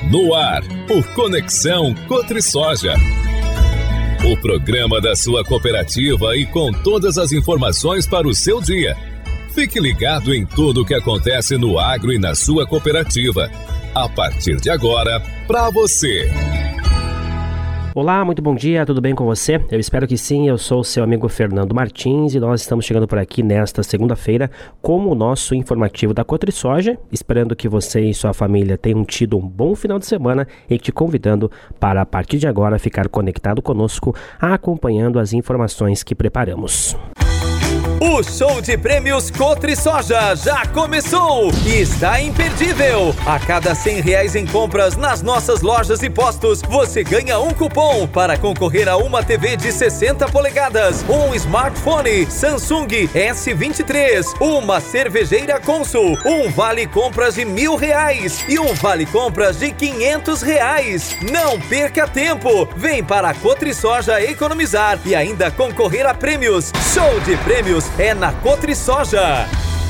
No ar, o Conexão Cotrisoja. O programa da sua cooperativa e com todas as informações para o seu dia. Fique ligado em tudo o que acontece no agro e na sua cooperativa. A partir de agora, para você. Olá, muito bom dia, tudo bem com você? Eu espero que sim, eu sou o seu amigo Fernando Martins e nós estamos chegando por aqui nesta segunda-feira com o nosso informativo da Cotrisoja, esperando que você e sua família tenham tido um bom final de semana e te convidando para, a partir de agora, ficar conectado conosco, acompanhando as informações que preparamos. O show de prêmios Cotrisoja já começou e está imperdível. A cada R$100 em compras nas nossas lojas e postos, você ganha um cupom para concorrer a uma TV de 60 polegadas, um smartphone Samsung S23, uma cervejeira Consul, um vale compras de R$1.000 e um vale compras de R$500. Não perca tempo. Vem para a Cotrisoja economizar e ainda concorrer a prêmios. Show de prêmios é na Cotrisoja.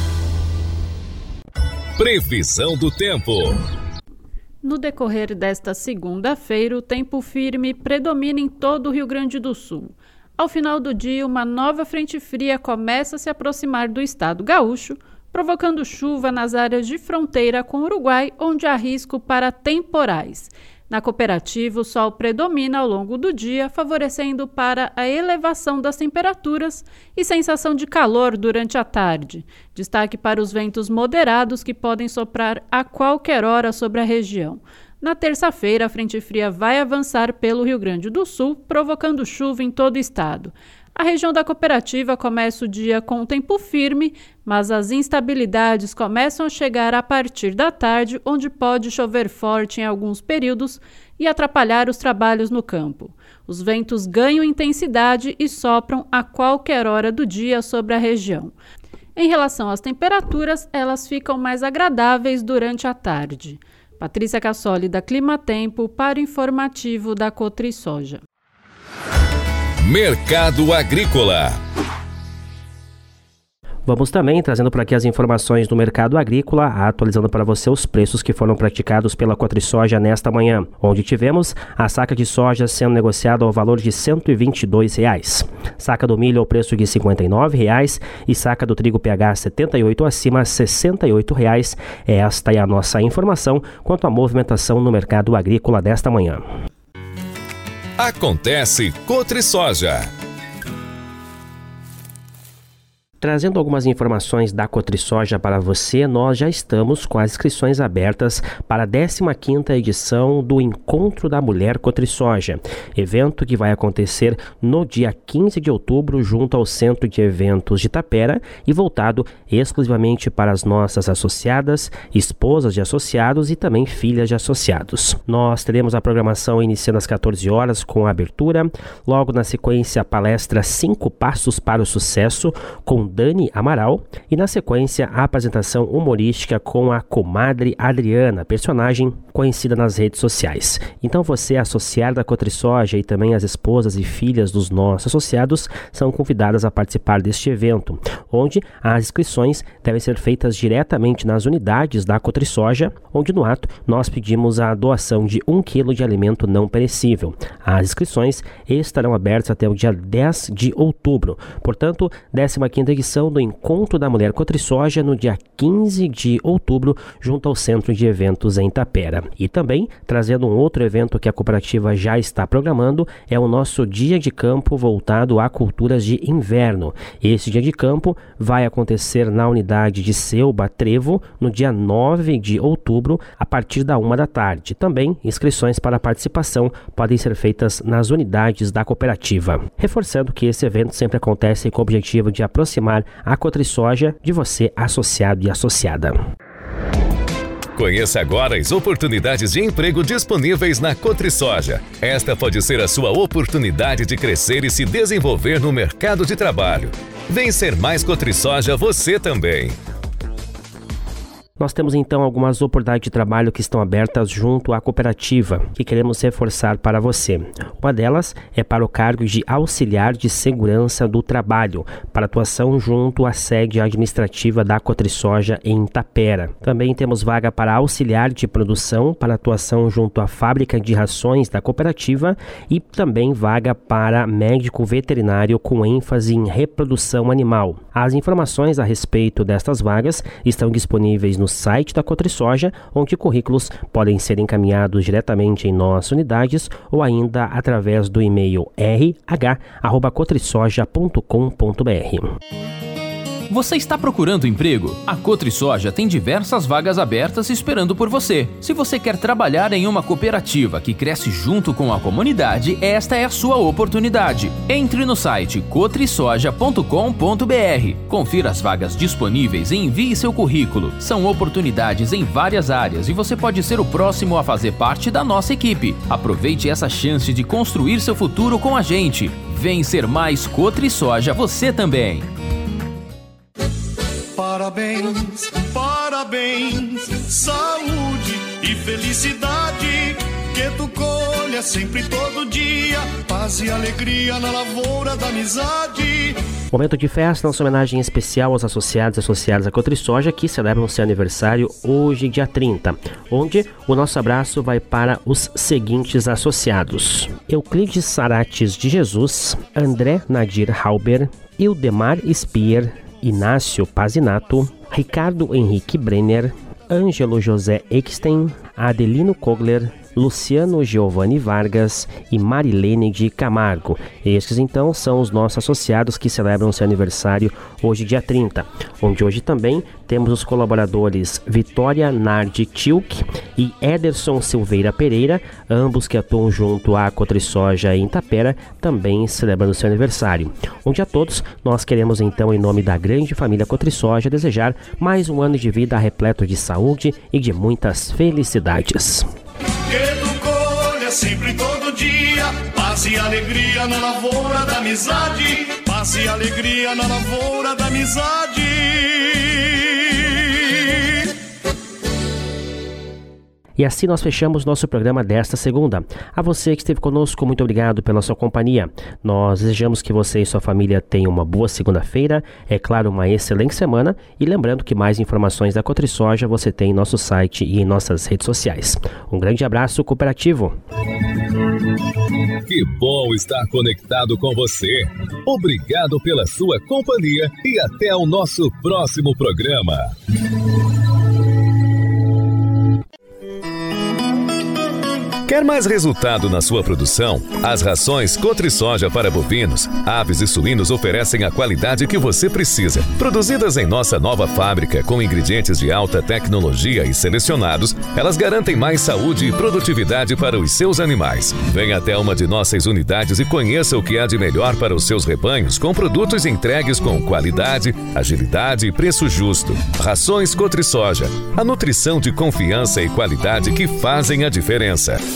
Previsão do tempo. No decorrer desta segunda-feira, o tempo firme predomina em todo o Rio Grande do Sul. Ao final do dia, uma nova frente fria começa a se aproximar do estado gaúcho, provocando chuva nas áreas de fronteira com o Uruguai, onde há risco para temporais. Na cooperativa, o sol predomina ao longo do dia, favorecendo para a elevação das temperaturas e sensação de calor durante a tarde. Destaque para os ventos moderados que podem soprar a qualquer hora sobre a região. Na terça-feira, a frente fria vai avançar pelo Rio Grande do Sul, provocando chuva em todo o estado. A região da cooperativa começa o dia com um tempo firme, mas as instabilidades começam a chegar a partir da tarde, onde pode chover forte em alguns períodos e atrapalhar os trabalhos no campo. Os ventos ganham intensidade e sopram a qualquer hora do dia sobre a região. Em relação às temperaturas, elas ficam mais agradáveis durante a tarde. Patrícia Cassoli, da Climatempo, para o informativo da Cotrisoja. Mercado Agrícola. Vamos também trazendo por aqui as informações do mercado agrícola, atualizando para você os preços que foram praticados pela Cotrisoja nesta manhã, onde tivemos a saca de soja sendo negociada ao valor de R$ 122. Saca do milho ao preço de R$ 59 e saca do trigo PH 78 acima R$ 68. Esta é a nossa informação quanto à movimentação no mercado agrícola desta manhã. Acontece Cotrisoja. Trazendo algumas informações da Cotrisoja para você, nós já estamos com as inscrições abertas para a 15ª edição do Encontro da Mulher Cotrisoja, evento que vai acontecer no dia 15 de outubro junto ao Centro de Eventos de Tapera e voltado exclusivamente para as nossas associadas, esposas de associados e também filhas de associados. Nós teremos a programação iniciando às 14 horas com a abertura, logo na sequência a palestra 5 Passos para o Sucesso com Dani Amaral e na sequência a apresentação humorística com a comadre Adriana, personagem conhecida nas redes sociais. Então você, associado da Cotrisoja e também as esposas e filhas dos nossos associados são convidadas a participar deste evento, onde as inscrições devem ser feitas diretamente nas unidades da Cotrisoja, onde no ato nós pedimos a doação de 1 quilo de alimento não perecível. As inscrições estarão abertas até o dia 10 de outubro, portanto, 15ª edição do Encontro da Mulher Cotrisoja no dia 15 de outubro, junto ao Centro de Eventos em Tapera. E também, trazendo um outro evento que a cooperativa já está programando, é o nosso Dia de Campo voltado a culturas de inverno. Esse Dia de Campo vai acontecer na unidade de Selba Trevo, no dia 9 de outubro, a partir da 1 da tarde. Também, inscrições para participação podem ser feitas nas unidades da cooperativa. Reforçando que esse evento sempre acontece com o objetivo de aproximar a Cotrisoja de você, associado e associada. Conheça agora as oportunidades de emprego disponíveis na Cotrisoja. Esta pode ser a sua oportunidade de crescer e se desenvolver no mercado de trabalho. Vem ser mais Cotrisoja você também. Nós temos então algumas oportunidades de trabalho que estão abertas junto à cooperativa, que queremos reforçar para você. Uma delas é para o cargo de auxiliar de segurança do trabalho, para atuação junto à sede administrativa da Cotrisoja em Itapera. Também temos vaga para auxiliar de produção, para atuação junto à fábrica de rações da cooperativa e também vaga para médico veterinário com ênfase em reprodução animal. As informações a respeito destas vagas estão disponíveis no site da Cotrisoja, onde currículos podem ser encaminhados diretamente em nossas unidades ou ainda através do e-mail rh@cotrisoja.com.br. Você está procurando emprego? A Cotrisoja tem diversas vagas abertas esperando por você. Se você quer trabalhar em uma cooperativa que cresce junto com a comunidade, esta é a sua oportunidade. Entre no site cotrisoja.com.br. Confira as vagas disponíveis e envie seu currículo. São oportunidades em várias áreas e você pode ser o próximo a fazer parte da nossa equipe. Aproveite essa chance de construir seu futuro com a gente. Vem ser mais Cotrisoja você também. Parabéns, parabéns, saúde e felicidade, que tu colha sempre todo dia, paz e alegria na lavoura da amizade. Momento de festa, nossa homenagem especial aos associados e associadas à Cotrisoja que celebram seu aniversário hoje, dia 30, onde o nosso abraço vai para os seguintes associados: Euclides Sarates de Jesus, André Nadir Halber, Ildemar Spier, Inácio Pazinato, Ricardo Henrique Brenner, Ângelo José Eckstein, Adelino Kogler, Luciano Giovanni Vargas e Marilene de Camargo. Estes então são os nossos associados que celebram seu aniversário hoje, dia 30, onde hoje também temos os colaboradores Vitória Nardi Tilk e Ederson Silveira Pereira, ambos que atuam junto à Cotrisoja em Itapera, também celebrando seu aniversário. Onde a todos nós queremos então, em nome da grande família Cotrisoja, desejar mais um ano de vida repleto de saúde e de muitas felicidades. Que tu colha sempre todo dia, paz e alegria na lavoura da amizade, paz e alegria na lavoura da amizade. E assim nós fechamos nosso programa desta segunda. A você que esteve conosco, muito obrigado pela sua companhia. Nós desejamos que você e sua família tenham uma boa segunda-feira, é claro, uma excelente semana, e lembrando que mais informações da Cotrisoja você tem em nosso site e em nossas redes sociais. Um grande abraço cooperativo. Que bom estar conectado com você. Obrigado pela sua companhia e até o nosso próximo programa. Quer mais resultado na sua produção? As rações Cotrisoja para bovinos, aves e suínos oferecem a qualidade que você precisa. Produzidas em nossa nova fábrica com ingredientes de alta tecnologia e selecionados, elas garantem mais saúde e produtividade para os seus animais. Venha até uma de nossas unidades e conheça o que há de melhor para os seus rebanhos com produtos entregues com qualidade, agilidade e preço justo. Rações Cotrisoja, a nutrição de confiança e qualidade que fazem a diferença.